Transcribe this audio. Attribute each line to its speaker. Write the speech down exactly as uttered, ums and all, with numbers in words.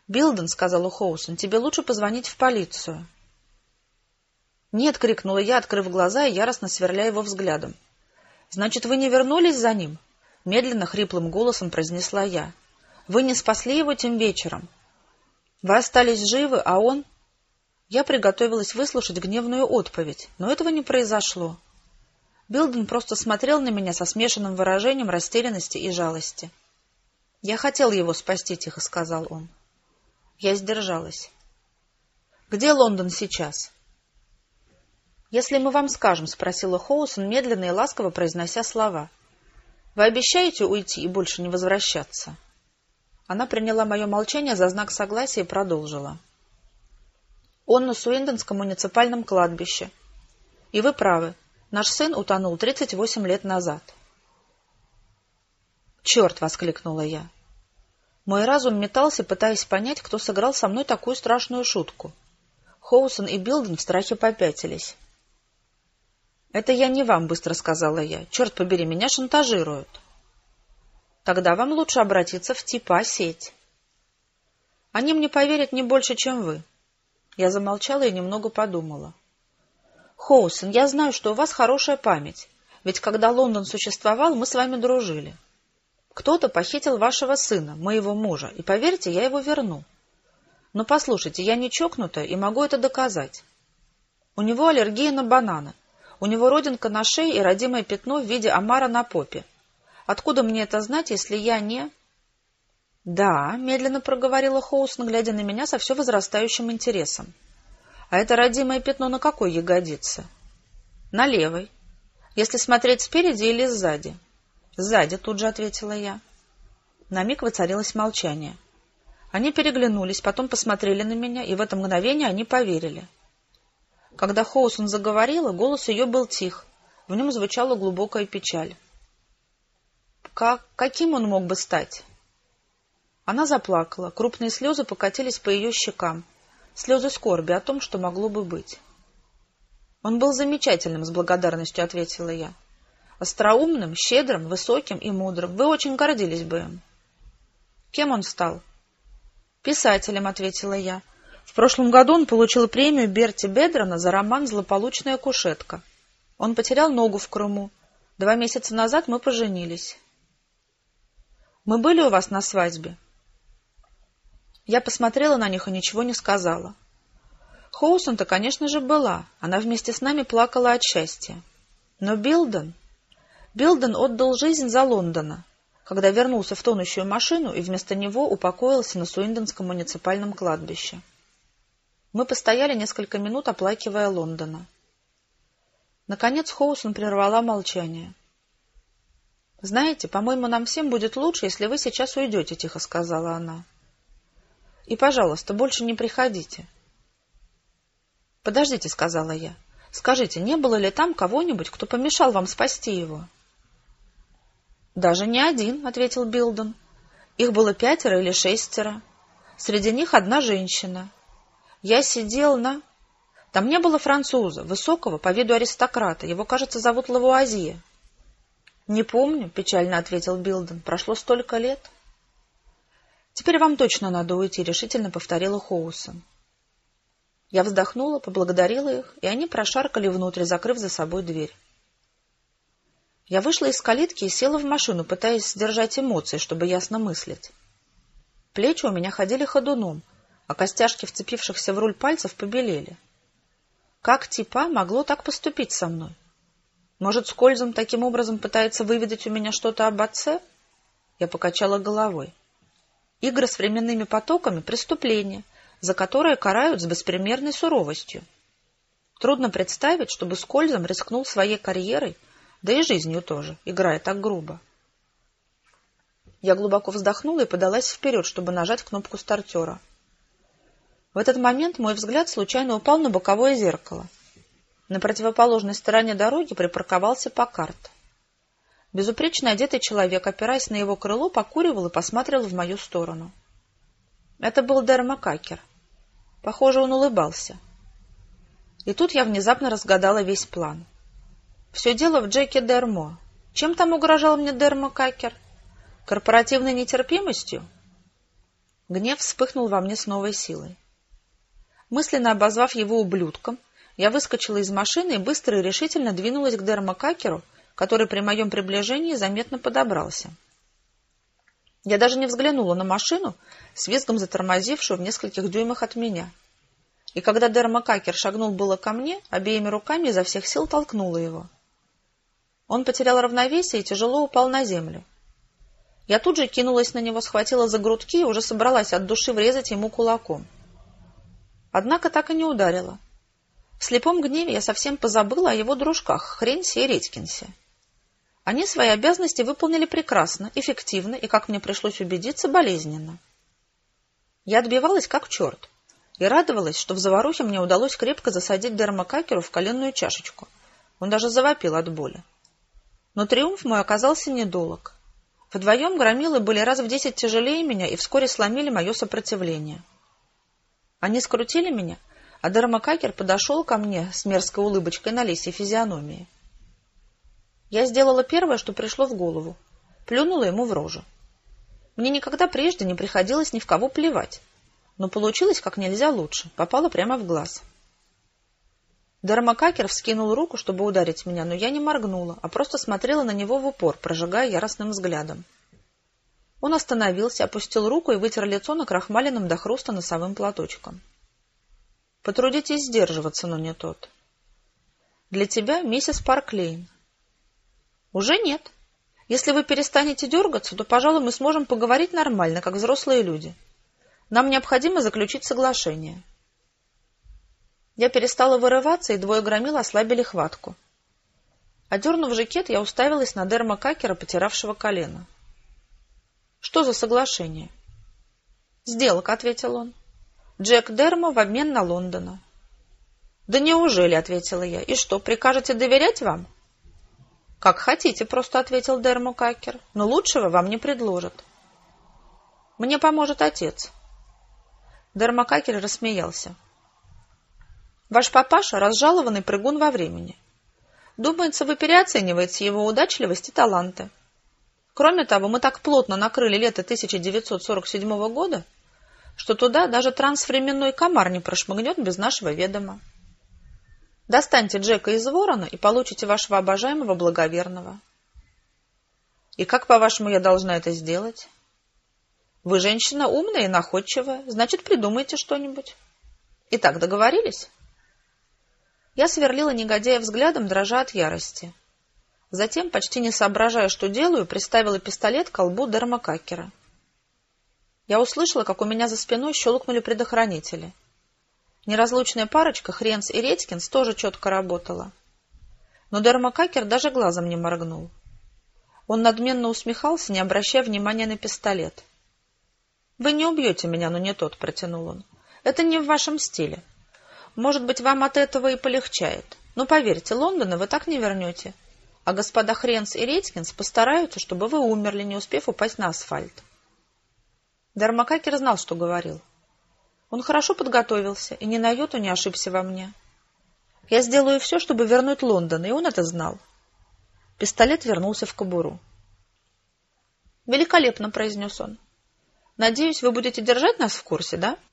Speaker 1: «Билден», — сказала Хоусон, — «тебе лучше позвонить в полицию». «Нет», — крикнула я, открыв глаза и яростно сверля его взглядом. «Значит, вы не вернулись за ним?» — медленно, хриплым голосом произнесла я. «Вы не спасли его тем вечером? Вы остались живы, а он...» Я приготовилась выслушать гневную отповедь, но этого не произошло. Билден просто смотрел на меня со смешанным выражением растерянности и жалости. «Я хотел его спасти», — тихо сказал он. Я сдержалась. «Где Лондон сейчас?» «Если мы вам скажем», — спросила Хоусон, медленно и ласково произнося слова. «Вы обещаете уйти и больше не возвращаться?» Она приняла мое молчание за знак согласия и продолжила. «Он на Суиндонском муниципальном кладбище. И вы правы, наш сын утонул тридцать восемь лет назад». «Черт!» — воскликнула я. Мой разум метался, пытаясь понять, кто сыграл со мной такую страшную шутку. Хоусон и Билден в страхе попятились. «Это я не вам», — быстро сказала я. «Черт побери, меня шантажируют». «Тогда вам лучше обратиться в типа сеть. Они мне поверят не больше, чем вы». Я замолчала и немного подумала. «Хоусон, я знаю, что у вас хорошая память, ведь когда Лондон существовал, мы с вами дружили. Кто-то похитил вашего сына, моего мужа, и, поверьте, я его верну. Но послушайте, я не чокнутая и могу это доказать. У него аллергия на бананы, у него родинка на шее и родимое пятно в виде омара на попе. Откуда мне это знать, если я не...» «Да», — медленно проговорила Хоусон, глядя на меня со все возрастающим интересом. «А это родимое пятно на какой ягодице?» «На левой. Если смотреть спереди или сзади?» «Сзади», — тут же ответила я. На миг воцарилось молчание. Они переглянулись, потом посмотрели на меня, и в это мгновение они поверили. Когда Хоусон заговорила, голос ее был тих, в нем звучала глубокая печаль. «Как... каким он мог бы стать?» Она заплакала, крупные слезы покатились по ее щекам, слезы скорби о том, что могло бы быть. «Он был замечательным», — с благодарностью ответила я. «Остроумным, щедрым, высоким и мудрым. Вы очень гордились бы им». «Кем он стал?» «Писателем», — ответила я. «В прошлом году он получил премию Берти Бедрона за роман «Злополучная кушетка». Он потерял ногу в Крыму. Два месяца назад мы поженились». «Мы были у вас на свадьбе?» Я посмотрела на них и ничего не сказала. Хоусон-то, конечно же, была. Она вместе с нами плакала от счастья. Но Билден... Билден отдал жизнь за Лондона, когда вернулся в тонущую машину и вместо него упокоился на Суиндонском муниципальном кладбище. Мы постояли несколько минут, оплакивая Лондона. Наконец Хоусон прервала молчание. «Знаете, по-моему, нам всем будет лучше, если вы сейчас уйдете», — тихо сказала она. «И, пожалуйста, больше не приходите». «Подождите», — сказала я. «Скажите, не было ли там кого-нибудь, кто помешал вам спасти его?» «Даже не один», — ответил Билден. «Их было пятеро или шестеро. Среди них одна женщина. Я сидел на... Там не было француза, высокого, по виду аристократа. Его, кажется, зовут Лавуазье». «Не помню», — печально ответил Билден. «Прошло столько лет». «Теперь вам точно надо уйти», — решительно повторила Хоусон. Я вздохнула, поблагодарила их, и они прошаркали внутрь, закрыв за собой дверь. Я вышла из калитки и села в машину, пытаясь сдержать эмоции, чтобы ясно мыслить. Плечи у меня ходили ходуном, а костяшки вцепившихся в руль пальцев побелели. Как типа могло так поступить со мной? Может, Скользом таким образом пытается выведать у меня что-то об отце? Я покачала головой. Игры с временными потоками — преступление, за которое карают с беспримерной суровостью. Трудно представить, чтобы Скользом рискнул своей карьерой, да и жизнью тоже, играя так грубо. Я глубоко вздохнула и подалась вперед, чтобы нажать кнопку стартера. В этот момент мой взгляд случайно упал на боковое зеркало. На противоположной стороне дороги припарковался Паккарт. Безупречно одетый человек, опираясь на его крыло, покуривал и посматривал в мою сторону. Это был Дерма Какер. Похоже, он улыбался. И тут я внезапно разгадала весь план. Все дело в Джеке Дермо. Чем там угрожал мне Дерма Какер? Корпоративной нетерпимостью? Гнев вспыхнул во мне с новой силой. Мысленно обозвав его ублюдком, я выскочила из машины и быстро и решительно двинулась к Дермакакеру, который при моем приближении заметно подобрался. Я даже не взглянула на машину, с визгом затормозившую в нескольких дюймах от меня. И когда Дермакакер шагнул было ко мне, обеими руками изо всех сил толкнула его. Он потерял равновесие и тяжело упал на землю. Я тут же кинулась на него, схватила за грудки и уже собралась от души врезать ему кулаком. Однако так и не ударила. В слепом гневе я совсем позабыла о его дружках Хренсе и Редькинсе. Они свои обязанности выполнили прекрасно, эффективно и, как мне пришлось убедиться, болезненно. Я отбивалась как черт и радовалась, что в заварухе мне удалось крепко засадить Дермакакеру в коленную чашечку. Он даже завопил от боли. Но триумф мой оказался недолог. Вдвоем громилы были раз в десять тяжелее меня и вскоре сломили мое сопротивление. Они скрутили меня, а Дермакакер подошел ко мне с мерзкой улыбочкой на лисьей физиономии. Я сделала первое, что пришло в голову. Плюнула ему в рожу. Мне никогда прежде не приходилось ни в кого плевать, но получилось как нельзя лучше, попало прямо в глаз. Дермакакер вскинул руку, чтобы ударить меня, но я не моргнула, а просто смотрела на него в упор, прожигая яростным взглядом. Он остановился, опустил руку и вытер лицо накрахмаленным до хруста носовым платочком. — Потрудитесь сдерживаться, но не тот. — Для тебя миссис Парклейн. — Уже нет. Если вы перестанете дергаться, то, пожалуй, мы сможем поговорить нормально, как взрослые люди. Нам необходимо заключить соглашение. Я перестала вырываться, и двое громил ослабили хватку. Одернув жакет, я уставилась на Дермакакера, потиравшего колено. — Что за соглашение? — Сделка, — ответил он. — Джек Дермо в обмен на Лондона. — Да неужели, — ответила я. — И что, прикажете доверять вам? — Как хотите, — просто ответил Дермакакер. — Но лучшего вам не предложат. — Мне поможет отец. Дермакакер рассмеялся. — Ваш папаша — разжалованный прыгун во времени. Думается, вы переоцениваете его удачливость и таланты. Кроме того, мы так плотно накрыли лето тысяча девятьсот сорок седьмого года, что туда даже трансвременной комар не прошмыгнет без нашего ведома. Достаньте Джека из ворона и получите вашего обожаемого благоверного. И как, по-вашему, я должна это сделать? Вы женщина умная и находчивая, значит, придумайте что-нибудь. Итак, договорились? Я сверлила негодяя взглядом, дрожа от ярости. Затем, почти не соображая, что делаю, приставила пистолет к колбу Дермакакера. Я услышала, как у меня за спиной щелкнули предохранители. Неразлучная парочка, Хренс и Редькинс, тоже четко работала. Но Дермакакер даже глазом не моргнул. Он надменно усмехался, не обращая внимания на пистолет. — Вы не убьете меня, но не тот, — протянул он. — Это не в вашем стиле. Может быть, вам от этого и полегчает. Но поверьте, Лондона вы так не вернете. А господа Хренс и Редькинс постараются, чтобы вы умерли, не успев упасть на асфальт. Дермакакер знал, что говорил. Он хорошо подготовился и ни на йоту не ошибся во мне. Я сделаю все, чтобы вернуть Лондон, и он это знал. Пистолет вернулся в кобуру. — Великолепно, — произнес он. — Надеюсь, вы будете держать нас в курсе, да? —